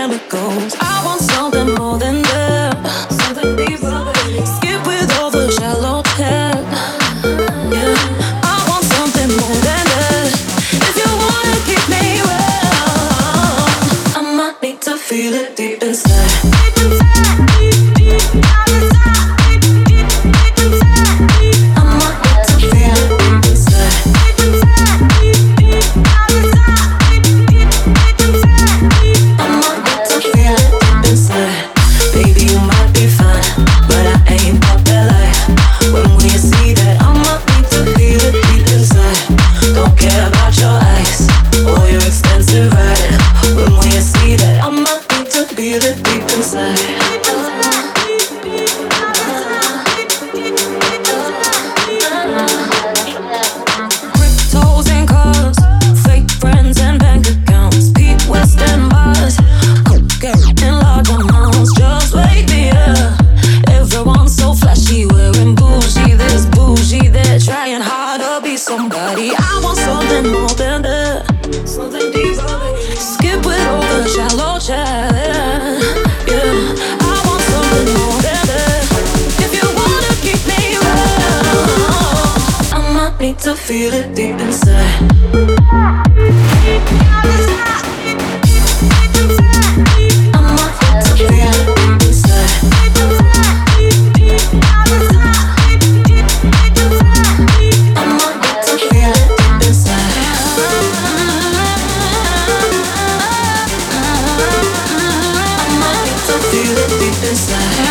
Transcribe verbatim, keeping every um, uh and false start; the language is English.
chemicals. I want something more than that, something deeper. Skip with all the shallow chat. Yeah, I want something more than that. If you wanna keep me well, I might need to feel it deep inside. Deep inside, deep, deep down inside. Deep, deep inside. I might need to feel it deep inside. Deep inside, deep, deep down inside. Deep, deep, deep inside. I might need to feel it deep inside. Baby, you might be fine, but I ain't about that life. When will you see that? I might need to feel it deep inside. Don't care about your eyes or your expensive ride. When will you see that? I might need to feel it deep inside. Cryptos and cars, fake friends and bank accounts, Pete West and bars, cocaine in large amounts. Just wake me up. Everyone's so flashy, wearing bougie this, bougie that, trying hard to be somebody. I want something more than that, something deeper. Skip with all the shallow chat. Yeah, I want something more than that. If you wanna keep me real, I might need to feel it deep inside. I might need to feel it deep inside. I might need to feel it deep inside. I might need to feel it deep inside.